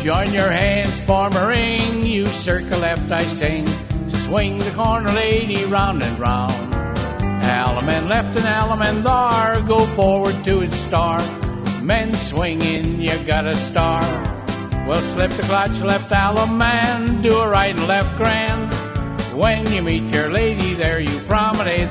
Join your hands, form a ring, you circle left, I sing. Swing the corner, lady, round and round. Element left and element there, go forward to its start. Men swinging, you got a star. Well, slip the clutch, left element, do a right and left grand. When you meet your lady there, you promenade